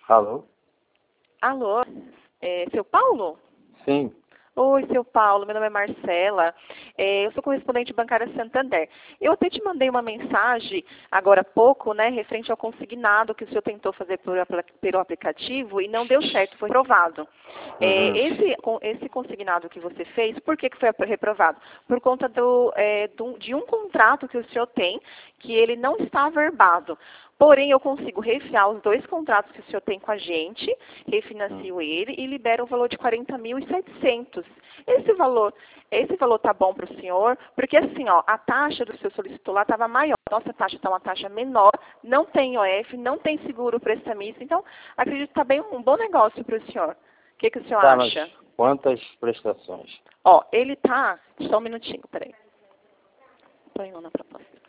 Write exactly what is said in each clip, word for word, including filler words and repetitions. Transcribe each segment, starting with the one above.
Alô? Alô, é, seu Paulo? Sim. Oi, seu Paulo, meu nome é Marcela, é, eu sou correspondente bancária Santander. Eu até te mandei uma mensagem agora há pouco, né, referente ao consignado que o senhor tentou fazer por, pelo aplicativo e não deu certo, foi reprovado. É, Uhum. esse, esse consignado que você fez, por que, que foi reprovado? Por conta do, é, do, de um contrato que o senhor tem, que ele não está averbado. Porém, eu consigo refiar os dois contratos que o senhor tem com a gente, refinancio ele e libero o valor de quarenta mil e setecentos. Esse valor, esse valor tá bom para o senhor? Porque assim, ó, a taxa do seu solicitor lá estava maior. Nossa taxa está uma taxa menor, não tem O F, não tem seguro prestamista. Então, acredito que está bem um bom negócio para o senhor. O que, que o senhor Tá, acha? mas quantas prestações? Ó, ele tá... Só um minutinho, peraí. Põe um na proposta.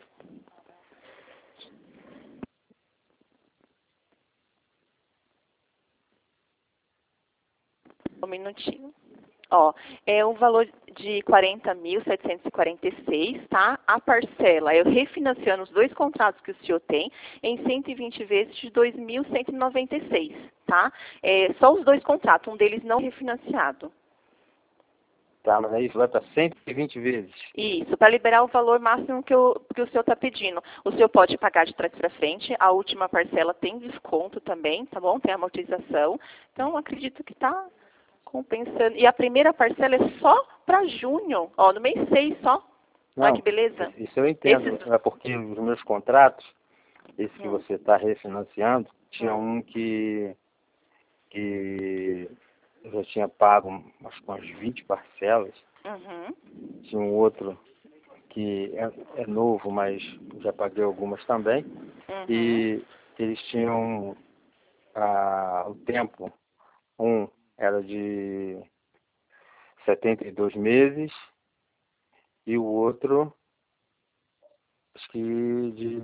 Um minutinho. Ó, é um valor de quarenta mil setecentos e quarenta e seis, tá? A parcela, eu refinanciando os dois contratos que o senhor tem, em cento e vinte vezes de dois mil cento e noventa e seis, tá? É, só os dois contratos, um deles não refinanciado. Tá, mas aí vai para cento e vinte vezes. Isso, para liberar o valor máximo que o, que o senhor está pedindo. O senhor pode pagar de trás para frente, a última parcela tem desconto também, tá bom? Tem amortização. Então, acredito que está compensando. E a primeira parcela é só para junho, ó, no mês seis só. Olha que Não, beleza. isso eu entendo. Esses... É porque os meus contratos, esse que Hum, você está refinanciando, tinha hum, um que, que eu já tinha pago acho que umas vinte parcelas. uhum, Tinha um outro que é, é novo, mas já paguei algumas também. uhum, E eles tinham ah, o tempo. Um era de setenta e dois meses e o outro, acho que de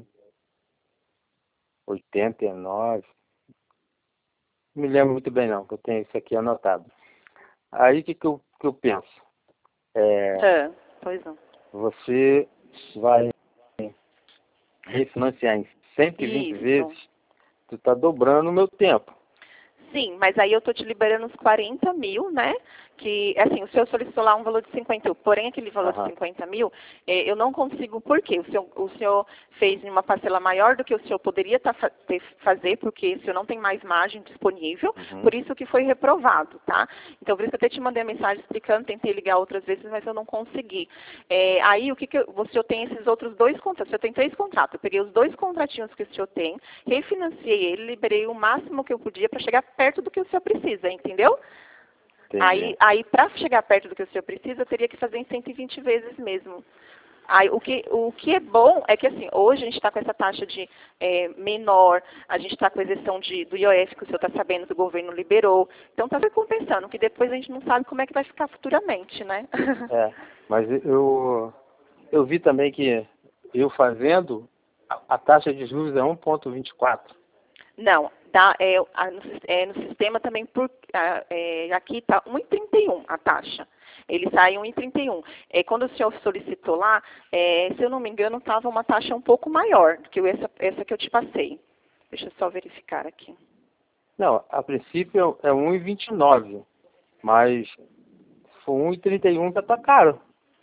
oitenta e nove. Não me lembro muito bem não, que eu tenho isso aqui anotado. Aí o que, que, eu, que eu penso? É, é, pois não. você vai refinanciar em cento e vinte Isso. vezes, tu está dobrando o meu tempo. Sim, mas aí eu estou te liberando os quarenta mil, né? Que, assim, o senhor solicitou lá um valor de cinquenta mil, porém aquele valor de Aham. cinquenta mil, eh, eu não consigo, por quê? O senhor, o senhor fez em uma parcela maior do que o senhor poderia tá, fa ter, fazer, porque o senhor não tem mais margem disponível, Uhum. por isso que foi reprovado, tá? Então, por isso que eu até te mandei a mensagem explicando, tentei ligar outras vezes, mas eu não consegui. Eh, aí, o que que eu, o senhor tem esses outros dois contratos, o senhor tem três contratos, eu peguei os dois contratinhos que o senhor tem, refinanciei ele, liberei o máximo que eu podia para chegar perto do que o senhor precisa, entendeu? Entendi. Aí, aí para chegar perto do que o senhor precisa, eu teria que fazer em cento e vinte vezes mesmo. Aí, o, que, o que é bom é que, assim, hoje a gente está com essa taxa de é, menor, a gente está com a isenção de, do I O F, que o senhor está sabendo que o governo liberou. Então, está compensando, que depois a gente não sabe como é que vai ficar futuramente, né? É, mas eu, eu vi também que eu fazendo, a, a taxa de juros é um vírgula vinte e quatro. Não, tá, é, a- no, sis- é, no sistema também, por, a- é, aqui está um vírgula trinta e um a taxa. Ele sai um vírgula trinta e um. É, quando o senhor solicitou lá, é, se eu não me engano, estava uma taxa um pouco maior do que essa, essa que eu te passei. Deixa eu só verificar aqui. Não, a princípio é um vírgula vinte e nove, mas se for um vírgula trinta e um já está caro.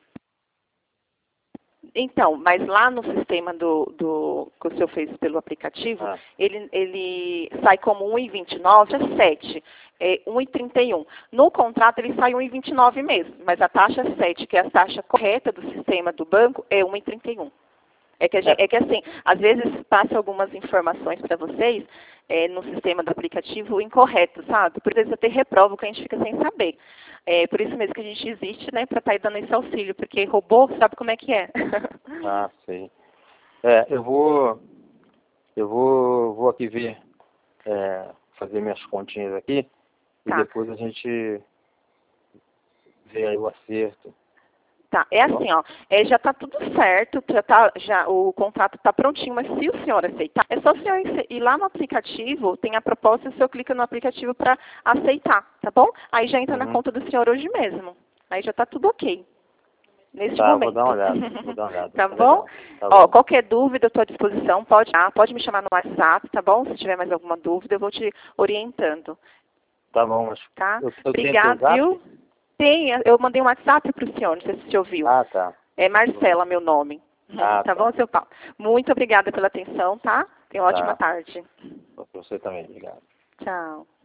Então, mas lá no sistema do, do que o senhor fez pelo aplicativo, Ah, ele, ele sai como um vírgula vinte e nove a sete, é um vírgula trinta e um. No contrato ele sai um vírgula vinte e nove mesmo, mas a taxa sete, que é a taxa correta do sistema do banco, é um vírgula trinta e um. É que, a gente, é, é que assim, às vezes passa algumas informações para vocês é, no sistema do aplicativo incorreto, sabe? Por vezes até reprova que a gente fica sem saber. É por isso mesmo que a gente existe, né, para estar dando esse auxílio, porque robô sabe como é que é. ah, sei. É, eu vou, eu vou, vou aqui ver, é, fazer minhas continhas aqui e Tá. depois a gente vê aí o acerto, Tá, é tá bom? assim, ó, é, já está tudo certo, já tá, já, o contrato está prontinho, mas se o senhor aceitar, é só o senhor ir ir lá no aplicativo, tem a proposta, o senhor clica no aplicativo para aceitar, tá bom? Aí já entra na Uhum. conta do senhor hoje mesmo. Aí já está tudo ok. neste Tá, momento. vou dar uma olhada. Vou dar uma olhada. Tá Tá bom? legal. Tá Ó, bom. qualquer dúvida, eu estou à disposição. Pode, ah, pode me chamar no WhatsApp, tá bom? Se tiver mais alguma dúvida, eu vou te orientando. Tá bom, mas Tá? eu, eu tenho Obrigada, teu zap? viu? Tem, eu mandei um WhatsApp para o senhor, não sei se você ouviu. Ah, tá. É Marcela, meu nome. Ah, tá tá. bom, seu Paulo? Muito obrigada pela atenção, tá? Tenha uma ótima Tá. tarde. Você também, obrigado. Tchau.